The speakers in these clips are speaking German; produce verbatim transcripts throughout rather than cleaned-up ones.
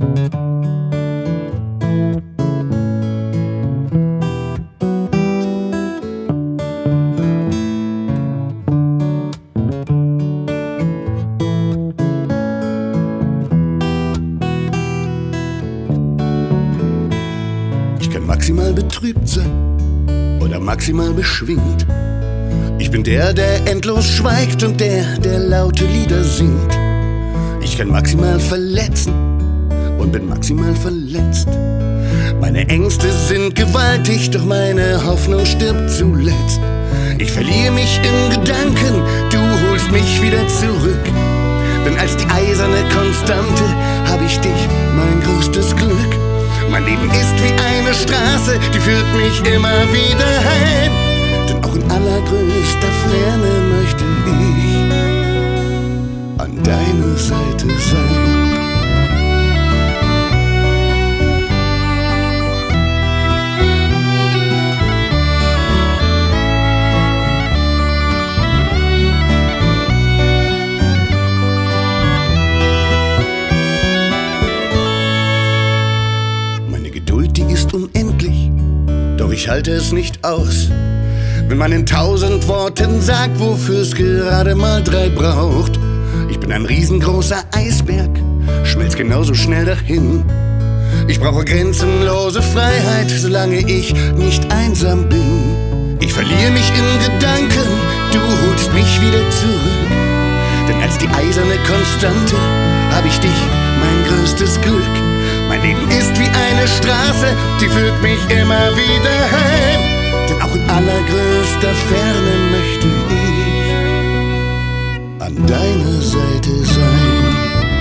Ich kann maximal betrübt sein oder maximal beschwingt. Ich bin der, der endlos schweigt und der, der laute Lieder singt. Ich kann maximal verletzen und bin maximal verletzt. Meine Ängste sind gewaltig, doch meine Hoffnung stirbt zuletzt. Ich verliere mich in Gedanken, du holst mich wieder zurück. Denn als die eiserne Konstante hab ich dich, mein größtes Glück. Mein Leben ist wie eine Straße, die führt mich immer wieder heim. Denn auch in allergrößter Ferne möchte ich an deiner Seite sein. Unendlich, doch ich halte es nicht aus, wenn man in tausend Worten sagt, wofür es gerade mal drei braucht. Ich bin ein riesengroßer Eisberg, schmelz genauso schnell dahin. Ich brauche grenzenlose Freiheit, solange ich nicht einsam bin. Ich verliere mich in Gedanken, du holst mich wieder zurück. Denn als die eiserne Konstante hab ich dich, mein größtes Glück. Mein Leben ist wie eine Straße, die führt mich immer wieder heim. Denn auch in allergrößter Ferne möchte ich an deiner Seite sein.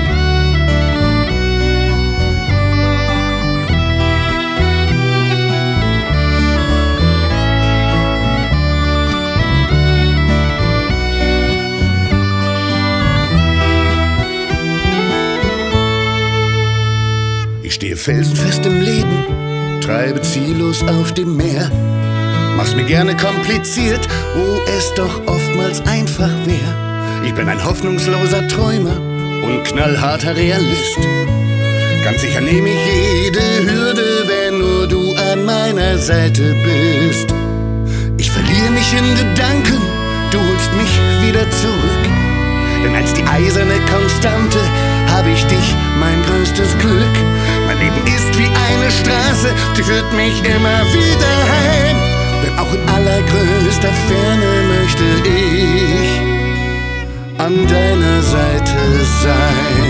Ich stehe felsenfest im Leben, treibe ziellos auf dem Meer. Mach's mir gerne kompliziert, wo es doch oftmals einfach wär. Ich bin ein hoffnungsloser Träumer und knallharter Realist. Ganz sicher nehme ich jede Hürde, wenn nur du an meiner Seite bist. Ich verliere mich in Gedanken, du holst mich wieder zurück. Denn als die eiserne Konstante hab ich dich, mein größtes Glück. Mein Leben ist wie eine Straße, die führt mich immer wieder heim. Denn auch in allergrößter Ferne möchte ich an deiner Seite sein.